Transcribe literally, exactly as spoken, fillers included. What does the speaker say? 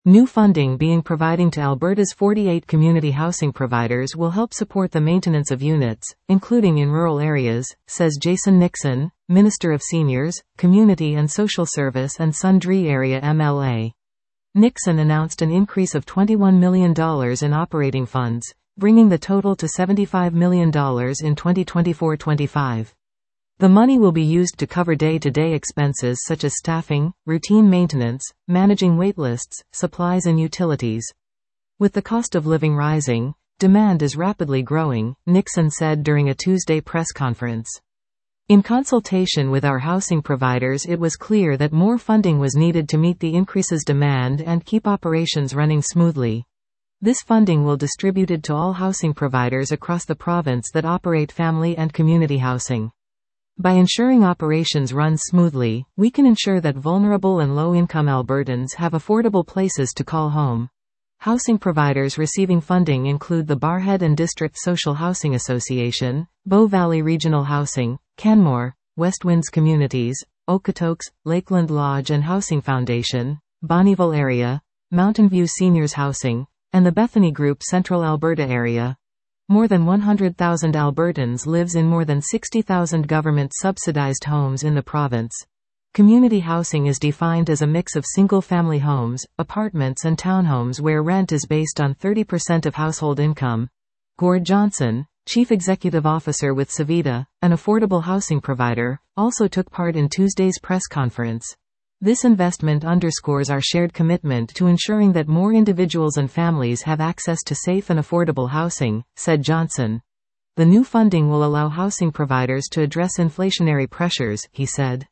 New funding being provided to Alberta's forty-eight community housing providers will help support the maintenance of units, including in rural areas, says Jason Nixon, Minister of Seniors, Community and Social Service and Sundre Area M L A. Nixon announced an increase of twenty-one million dollars in operating funds, bringing the total to seventy-five million dollars in twenty twenty-four twenty-five. The money will be used to cover day-to-day expenses such as staffing, routine maintenance, managing waitlists, supplies and utilities. With the cost of living rising, demand is rapidly growing, Nixon said during a Tuesday press conference. In consultation with our housing providers, it was clear that more funding was needed to meet the increases demand and keep operations running smoothly. This funding will be distributed to all housing providers across the province that operate family and community housing. By ensuring operations run smoothly, we can ensure that vulnerable and low-income Albertans have affordable places to call home. Housing providers receiving funding include the Barrhead and District Social Housing Association, Bow Valley Regional Housing, Canmore, West Winds Communities, Okotoks, Lakeland Lodge and Housing Foundation, Bonnyville Area, Mountain View Seniors Housing, and the Bethany Group Central Alberta Area. More than one hundred thousand Albertans lives in more than sixty thousand government-subsidized homes in the province. Community housing is defined as a mix of single-family homes, apartments and townhomes where rent is based on thirty percent of household income. Gord Johnson, Chief Executive Officer with Savita, an affordable housing provider, also took part in Tuesday's press conference. This investment underscores our shared commitment to ensuring that more individuals and families have access to safe and affordable housing, said Johnson. The new funding will allow housing providers to address inflationary pressures, he said.